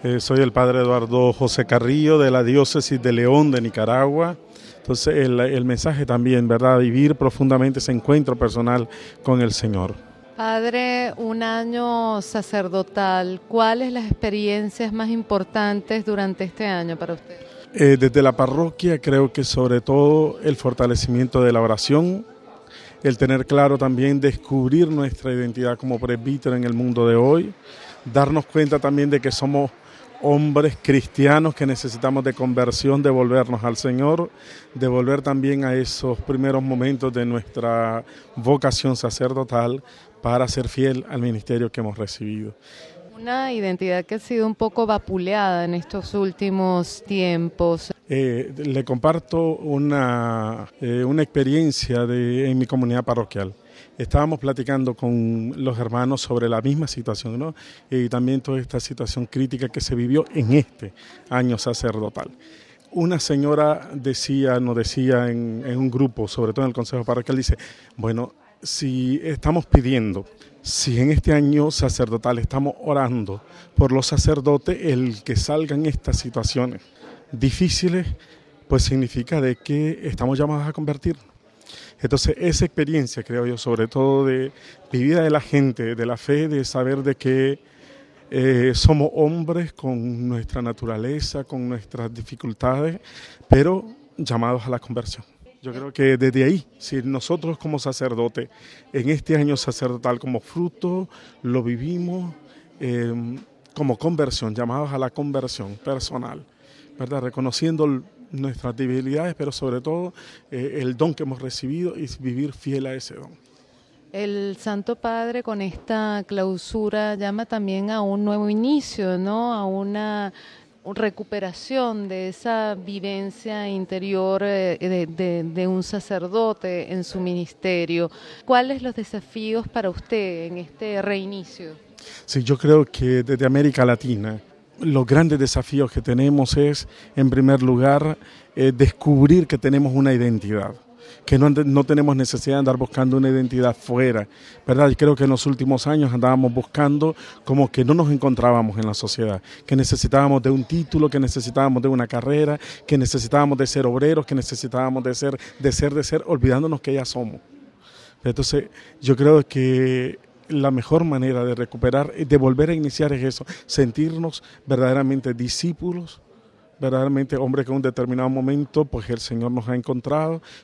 Soy el padre Eduardo José Carrillo de la diócesis de León de Nicaragua. Entonces el mensaje también, ¿verdad? Vivir profundamente ese encuentro personal con el Señor. Padre, un año sacerdotal, ¿cuáles las experiencias más importantes durante este año para usted? Desde la parroquia creo que sobre todo el fortalecimiento de la oración, el tener claro también descubrir nuestra identidad como presbítero en el mundo de hoy, darnos cuenta también de que somos hombres cristianos que necesitamos de conversión, de volvernos al Señor, de volver también a esos primeros momentos de nuestra vocación sacerdotal para ser fiel al ministerio que hemos recibido. Una identidad que ha sido un poco vapuleada en estos últimos tiempos. Le comparto una experiencia en mi comunidad parroquial. Estábamos platicando con los hermanos sobre la misma situación, ¿no? Y también toda esta situación crítica que se vivió en este año sacerdotal. Una señora nos decía en un grupo, sobre todo en el Consejo Parroquial, dice, bueno, si estamos pidiendo, si en este año sacerdotal estamos orando por los sacerdotes, el que salgan estas situaciones difíciles, pues significa de que estamos llamados a convertirnos. Entonces esa experiencia, creo yo, sobre todo de vivida de la gente, de la fe, de saber de que somos hombres con nuestra naturaleza, con nuestras dificultades, pero llamados a la conversión. Yo creo que desde ahí, si nosotros como sacerdotes, en este año sacerdotal como fruto, lo vivimos como conversión, llamados a la conversión personal, ¿verdad? Reconociendo nuestras debilidades, pero sobre todo el don que hemos recibido y vivir fiel a ese don. El Santo Padre con esta clausura llama también a un nuevo inicio, ¿no? A una recuperación de esa vivencia interior de un sacerdote en su ministerio. ¿Cuáles los desafíos para usted en este reinicio? Sí, yo creo que desde América Latina los grandes desafíos que tenemos es, en primer lugar, descubrir que tenemos una identidad, que no tenemos necesidad de andar buscando una identidad fuera, ¿verdad? Y creo que en los últimos años andábamos buscando como que no nos encontrábamos en la sociedad, que necesitábamos de un título, que necesitábamos de una carrera, que necesitábamos de ser obreros, que necesitábamos de ser, olvidándonos que ya somos. Entonces, yo creo que la mejor manera de recuperar, de volver a iniciar es eso, sentirnos verdaderamente discípulos, verdaderamente hombres que en un determinado momento pues el Señor nos ha encontrado,